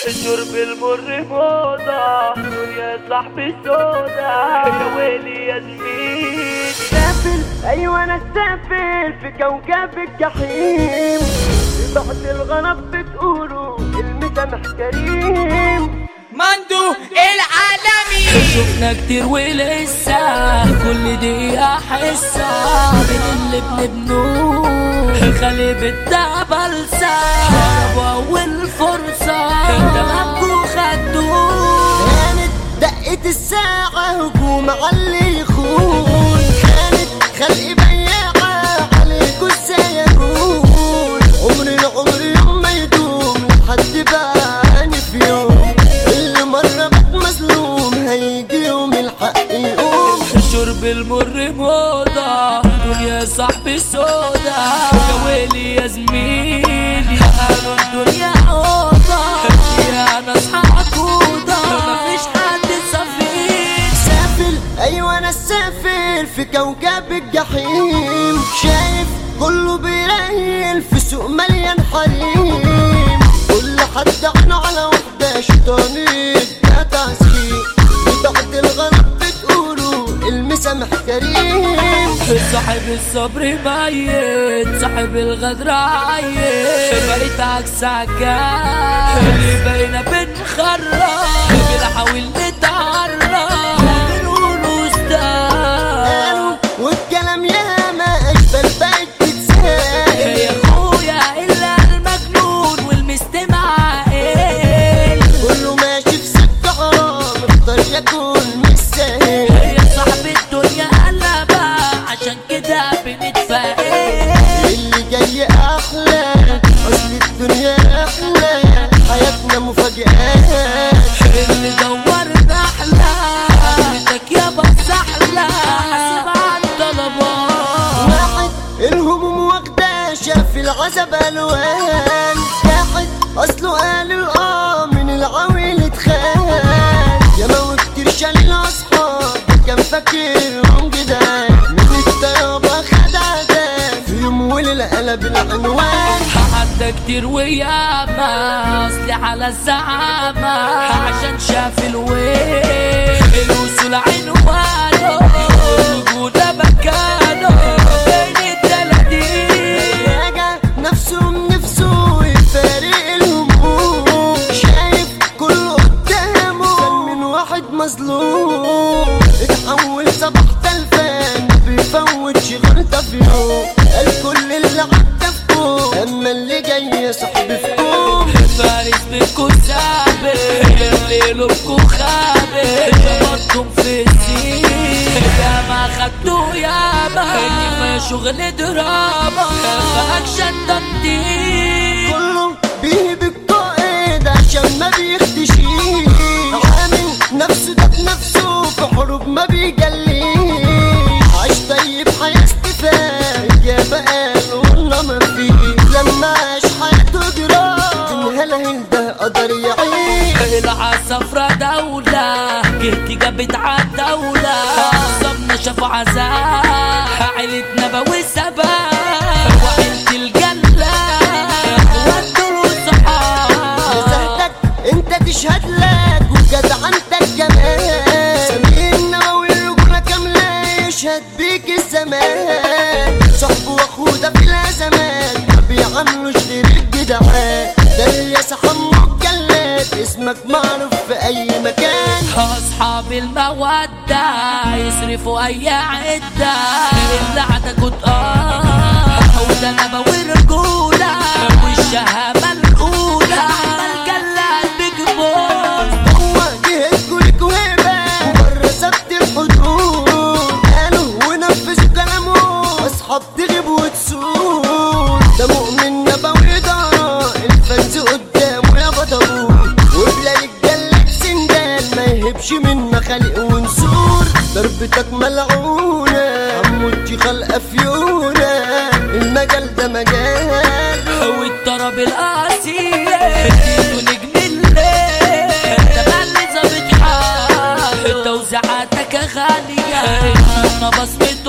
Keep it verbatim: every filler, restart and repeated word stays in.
شرب المر موضة يا صاحبي سودا يا ويلي يا زميلي. سافل ايوه انا سافل في كوكب الجحيم، بعد الغرب بتقولوا المسامح كريم. مندو العالمي شفنا كتير ولسه كل دقيقة حسة من اللي بنبنوه خلي بالدعب بلسة هربوا أول فرصة تمامكوا خدوه. كانت دقة الساعة هجوم عاللي يخون، كانت خلق بياعة عليكوا ازاي يكون. عمر العمر يوم ما يدوم لحد باني في يوم، اللي مرة بات مظلوم هيجي يوم الحق يقوم. شرب المر موضة دنيا صاحبي سودا يا ويلي يا زميلي. قالوا الدنيا عوضة فيها ناس حقودة مفيش حد صفيك. سافل ايوه انا سافل في كوكب الجحيم، شايف كله بيريل في سوق مليان حريم. كل حد عينه على وحدة شيطانية يا تسخين، بعد الغرب بتقولوا المسامح كريم. صاحب الصبر ميت صاحب الغدر عيت، بقيت عكس عكاس اللي بقينا بنخرج بنحاول نتعرف بنقولوا استاذ. والكلام ياما اشبال بقت تتسال يا اخويا الا المجنون والمستمع عاقل، كله ماشي في سكة حرام اختار يكون مش سهل. يا صاحب الدنيا قلبة عشان كده بنتفائل. اللي جاي احلى اصل الدنيا احلى، حياتنا مفاجآت. اللي دورنا احلى حياتك يابا سحلة حاسب على الطلبات. واحد الهموم واخدة شاف العذاب الوان، واحد اصله قال الاه من العويل اتخان. يا موت كتير شال الاصحاب كان فاكرهم جدعان، من الطيابة خد عذاب في يوم وليلة قلب العنوان. حتى كتير وياما اصلي على الزعامة عشان شاف الويل الوصول عنوانه الوجودة مكانه بين التلاتين. راجع نفسه من نفسه يفارق الهموم، شايف كله قدامه كان من واحد مظلوم. اتحول صباح تلفان بيفوتش غلطة في يوم، قال كل اللي عدى في كوم اما اللي جاي صاحبي في كوم. فارس بكو سابق اللي لبكو خابق شبطكم في السين يا ما خدتوا ياما ما شغل دراما فاكشن تنطيط. كله بيهب القائد عشان ما بيختشيش، عامل نفسه ده بنفسه في حروب ما بيجليش. عايش طيب حياة استفاد يا بقى والله ما فيه، لما عاش حياته جراح تنهلهل ده قدر يعيش. العصفرة دولة جهتي جابت عالدولة صبنا شافوا عذاب عيلتنا بوي سباب وعيلة الجلة ودوا صحاب. نزهتك انت تشهد لك وجدعنتك كمان، سمير النووي الرجولة كاملة يشهد بيك الزمان. صاحبه واخوه ده في الازمان ما بيعملوش غير الجدعان، ده الياس حمو الجلاد اسمك معروف في اي مكان. اصحاب المودة يصرفوا اي عدة اللي عندك اه وده انا بوي رجولة والشهامة الاولى عمل جلاد بيج بوس. هو جهتكوا ليكوا هبة وبره ثبت الحدود، قالوا ونفذوا كلامه اصحاب تغيب وتسود. ده مؤمن نبوي دارا الفنز قدامه يا بطبوط، وبلاد الجلاد سندال ما يهبش منا خالق ونسور. ضربتك ملعونة عمودتي خلقة فيونة، المجال ده مجال والطرب القاسية اديله نجم الليل ده مالي ظابط حال توزيعاتك غالية انا بصمت